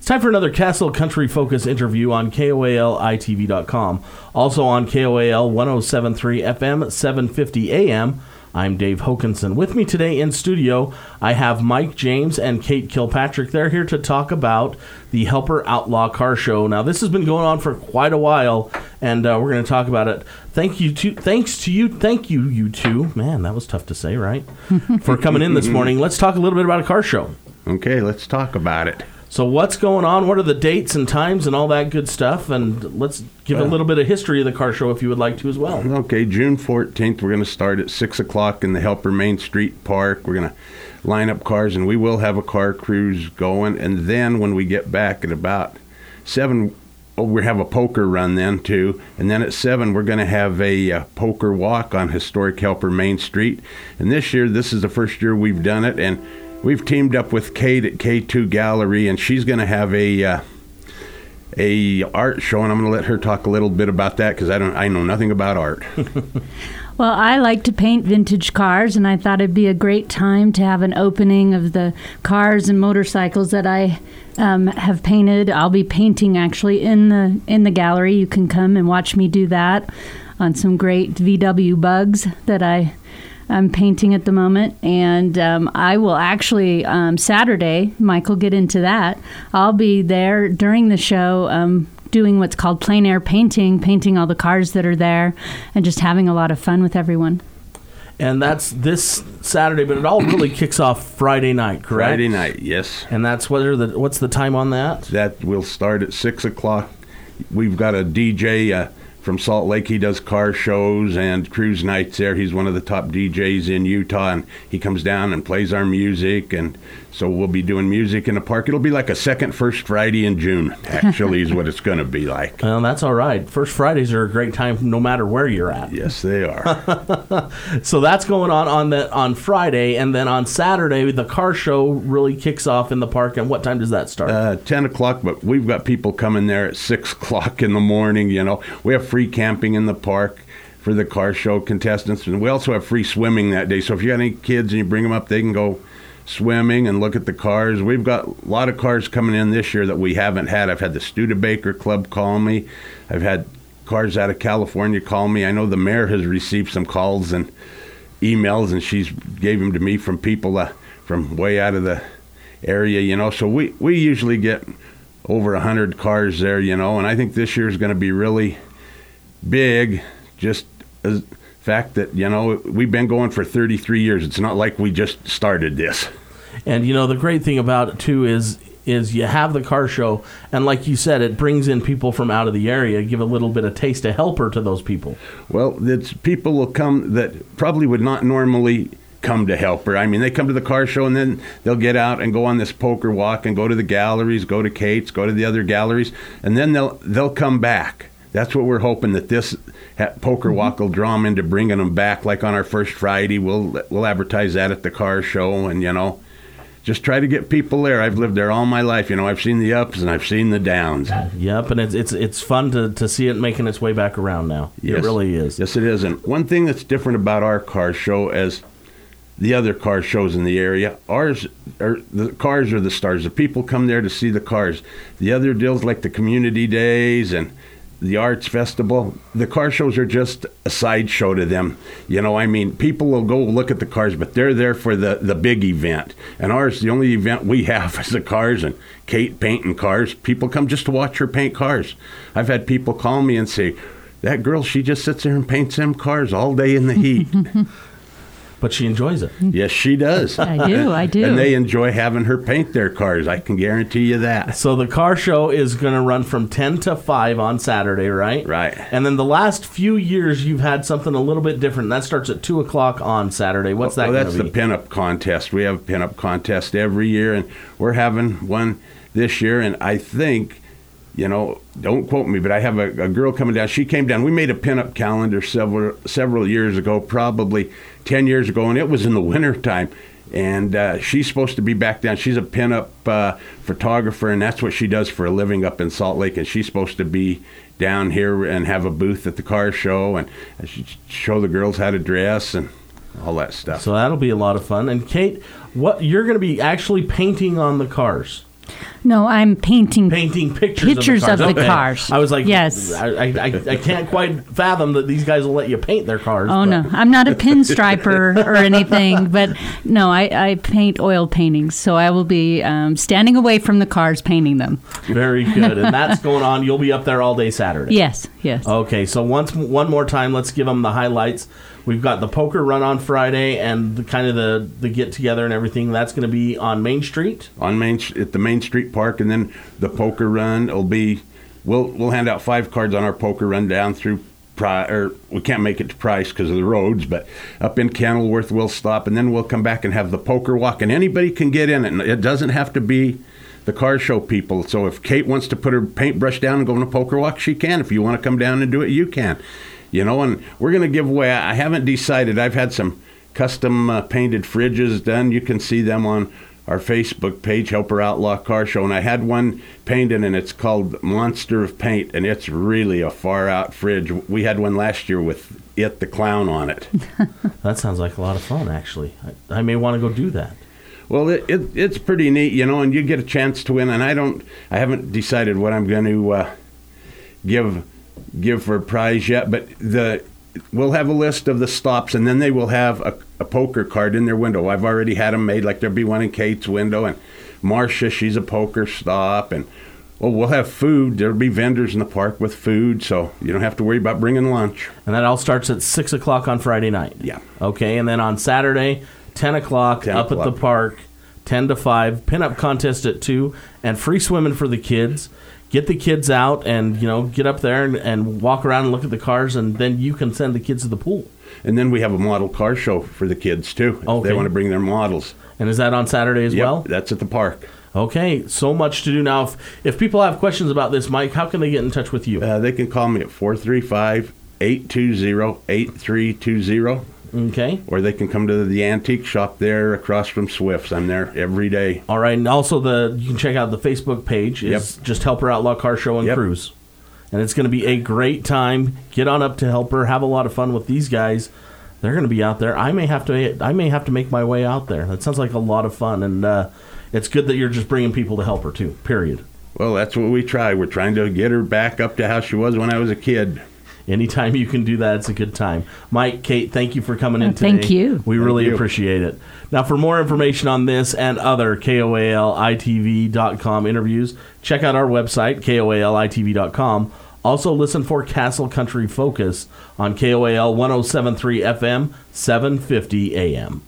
time for another Castle Country Focus interview on KOALITV.com. Also on KOAL 107.3 FM, 750 AM. I'm Dave Hokanson. With me today in studio, I have Mike James and Kate Kilpatrick. They're here to talk about the Helper Outlaw Car Show. Now, this has been going on for quite a while, and we're going to talk about it. Thank you, you two. Man, that was tough to say, right? For coming in this morning. Let's talk a little bit about a car show. Okay, let's talk about it. So what's going on? What are the dates and times and all that good stuff? And let's give a little bit of history of the car show if you would like to as well. Okay, June 14th, we're going to start at 6 o'clock in the Helper Main Street Park. We're going to line up cars, and we will have a car cruise going. And then when we get back at about 7, we have a poker run then, too. And then at 7, we're going to have a poker walk on historic Helper Main Street. And this year, this is the first year we've done it, and we've teamed up with Kate at K2 Gallery, and she's going to have a art show, and I'm going to let her talk a little bit about that because I know nothing about art. Well, I like to paint vintage cars, and I thought it'd be a great time to have an opening of the cars and motorcycles that I have painted. I'll be painting actually in the gallery. You can come and watch me do that on some great VW bugs that I'm painting at the moment, and I will actually, Saturday, Mike will get into that. I'll be there during the show doing what's called plein air painting all the cars that are there, and just having a lot of fun with everyone. And that's this Saturday, but it all really kicks off Friday night, correct? Friday night, yes. And that's what's the time on that? That will start at 6 o'clock. We've got a DJ from Salt Lake. He does car shows and cruise nights there. He's one of the top DJs in Utah, and he comes down and plays our music, and so we'll be doing music in the park. It'll be like a first Friday in June, actually, is what it's going to be like. Well, that's all right. First Fridays are a great time no matter where you're at. Yes, they are. So that's going on Friday, and then on Saturday, the car show really kicks off in the park. And what time does that start? 10 o'clock, but we've got people coming there at 6 o'clock in the morning, you know. We have free camping in the park for the car show contestants, and we also have free swimming that day. So if you got any kids and you bring them up, they can go swimming and look at the cars. We've got a lot of cars coming in this year that we haven't had. I've had the Studebaker Club call me. I've had cars out of California call me. I know the mayor has received some calls and emails, and she's gave them to me from people from way out of the area, you know. So we usually get over 100 cars there, you know, and I think this year is going to be really big, just as fact that, you know, we've been going for 33 years. It's not like we just started this. And, you know, the great thing about it, too, is you have the car show, and like you said, it brings in people from out of the area, give a little bit of taste of Helper to those people. Well, people will come that probably would not normally come to Helper. I mean, they come to the car show, and then they'll get out and go on this poker walk and go to the galleries, go to Kate's, go to the other galleries, and then they'll come back. That's what we're hoping, that this poker walk will draw them into bringing them back. Like on our first Friday, we'll advertise that at the car show, and, you know, just try to get people there. I've lived there all my life. You know, I've seen the ups and I've seen the downs. Yep, and it's fun to see it making its way back around now. Yes. It really is. Yes, it is. And one thing that's different about our car show as the other car shows in the area, the cars are the stars. The people come there to see the cars. The other deals like the community days and the arts festival, the car shows are just a sideshow to them. You know, I mean, people will go look at the cars, but they're there for the big event. And ours, the only event we have is the cars and Kate painting cars. People come just to watch her paint cars. I've had people call me and say, that girl, she just sits there and paints them cars all day in the heat. But she enjoys it. Yes, she does. I do. And they enjoy having her paint their cars. I can guarantee you that. So the car show is going to run from 10 to 5 on Saturday, right? Right. And then the last few years, you've had something a little bit different. That starts at 2 o'clock on Saturday. What's that going to be? That's the pinup contest. We have a pinup contest every year, and we're having one this year. And I think, you know, don't quote me, but I have a girl coming down. She came down. We made a pinup calendar several years ago, probably 10 years ago, and it was in the wintertime. And she's supposed to be back down. She's a pinup photographer, and that's what she does for a living up in Salt Lake. And she's supposed to be down here and have a booth at the car show and show the girls how to dress and all that stuff. So that'll be a lot of fun. And Kate, what you're going to be actually painting on the cars? No, I'm painting pictures of the Okay. cars. I was like, yes. I can't quite fathom that these guys will let you paint their cars. Oh, no. I'm not a pinstriper or anything, but no, I paint oil paintings. So I will be standing away from the cars painting them. Very good. And that's going on. You'll be up there all day Saturday. Yes. Okay, so one more time, let's give them the highlights. We've got the poker run on Friday and the get together and everything. That's going to be on Main Street. At the Main Street Park, and then the poker run will be. We'll hand out 5 cards on our poker run down through. We can't make it to Price because of the roads, but up in Kenilworth we'll stop, and then we'll come back and have the poker walk, and anybody can get in it. And it doesn't have to be the car show people. So if Kate wants to put her paintbrush down and go on a poker walk, she can. If you want to come down and do it, you can. And we're going to give away, I haven't decided, I've had some custom painted fridges done. You can see them on our Facebook page, Helper Outlaw Car Show. And I had one painted, and it's called Monster of Paint, and it's really a far-out fridge. We had one last year with It the Clown on it. That sounds like a lot of fun, actually. I may want to go do that. Well, it's pretty neat, and you get a chance to win. And I haven't decided what I'm going to give for a prize yet, but we'll have a list of the stops, and then they will have a poker card in their window. I've already had them made, like there'll be one in Kate's window, and Marcia, she's a poker stop, and we'll have food. There'll be vendors in the park with food, so you don't have to worry about bringing lunch. And that all starts at 6 o'clock on Friday night. Yeah. Okay, and then on Saturday, 10 o'clock up at the park, 10 to 5, pinup contest at 2, and free swimming for the kids. Get the kids out and, get up there and walk around and look at the cars, and then you can send the kids to the pool. And then we have a model car show for the kids, too, if they want to bring their models. And is that on Saturday as well? That's at the park. Okay, so much to do now. If people have questions about this, Mike, how can they get in touch with you? They can call me at 435-820-8320. Okay. Or they can come to the antique shop there across from Swift's. I'm there every day. All right, and also you can check out the Facebook page. It's just Helper Outlaw Car Show and Cruise. And it's going to be a great time. Get on up to Helper. Have a lot of fun with these guys. They're going to be out there. I may have to make my way out there. That sounds like a lot of fun, and it's good that you're just bringing people to Helper too. Period. Well, that's what we try. We're trying to get her back up to how she was when I was a kid. Anytime you can do that, it's a good time. Mike, Kate, thank you for coming in today. Thank you. We really appreciate it. Now, for more information on this and other KOALITV.com interviews, check out our website, KOALITV.com. Also, listen for Castle Country Focus on KOAL 107.3 FM, 750 AM.